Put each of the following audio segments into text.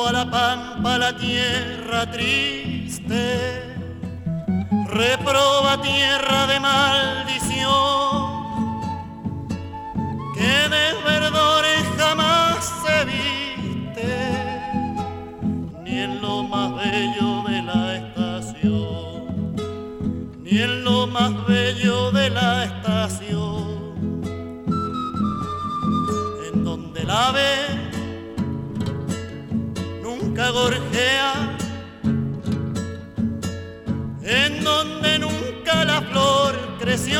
a la pampa la tierra triste, reproba tierra de maldición, que de verdores jamás se viste, ni en lo más bello de la estación, ni en lo más bello de la estación, en donde el ave nunca gorjea, en donde nunca la flor creció,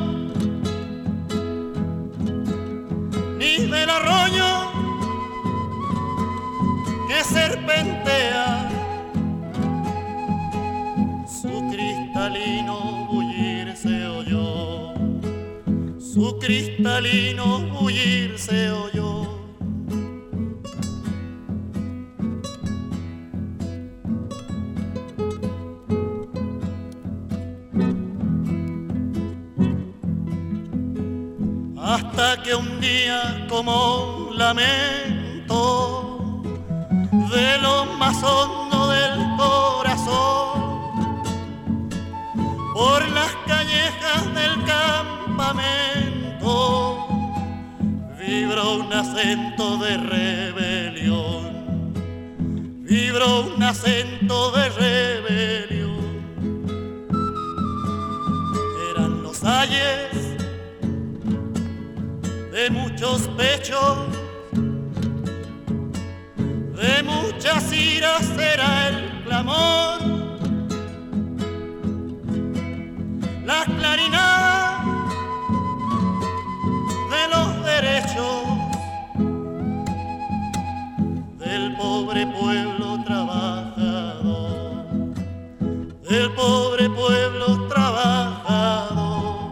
ni del arroyo que serpentea su cristalino bullir se oyó, su cristalino bullir se oyó. Hasta que un día, como un lamento de lo más hondo del corazón, por las callejas del campamento vibró un acento de rebelión, vibró un acento de rebelión. Eran los ayes de muchos pechos, de muchas iras era el clamor, las clarinadas de los derechos del pobre pueblo trabajador, del pobre pueblo trabajador.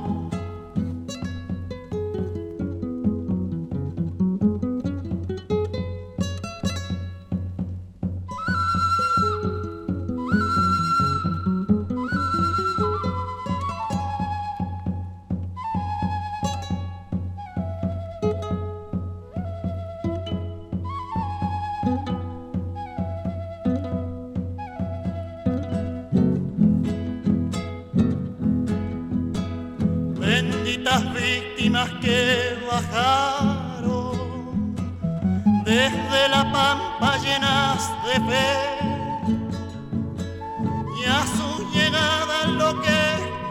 Benditas víctimas que bajaron desde la pampa llenas de fe, y a su llegada lo que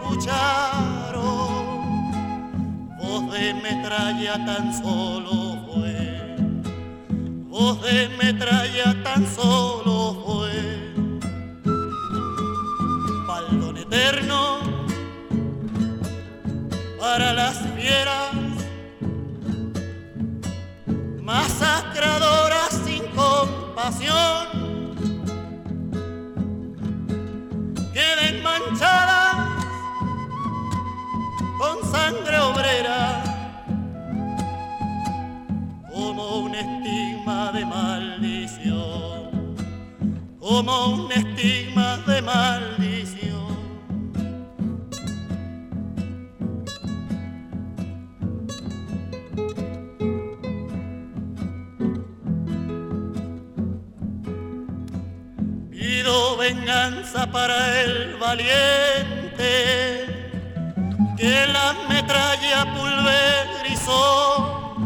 escucharon, voz de metralla tan solo fue, voz de metralla tan solo fue, baldón eterno para las fieras, masacradoras sin compasión, queden manchadas con sangre obrera, como un estigma de maldición, como un estigma de maldición. Pido venganza para el valiente que la metralla pulverizó.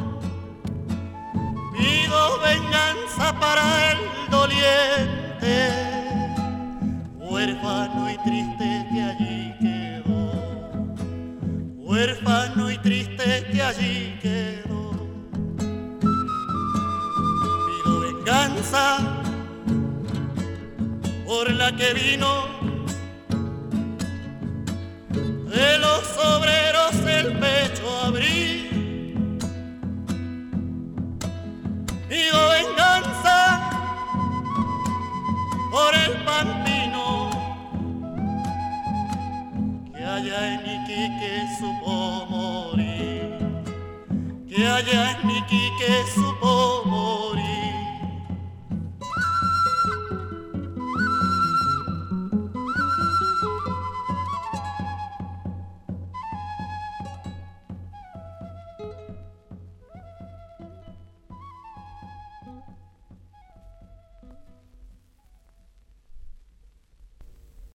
Pido venganza para el doliente, huérfano y triste que allí quedó, huérfano y triste que allí quedó. Pido venganza por la que vino de los obreros el pecho abrí. Pido venganza por el pampino que allá en Iquique supo morir, que allá en Iquique supo morir.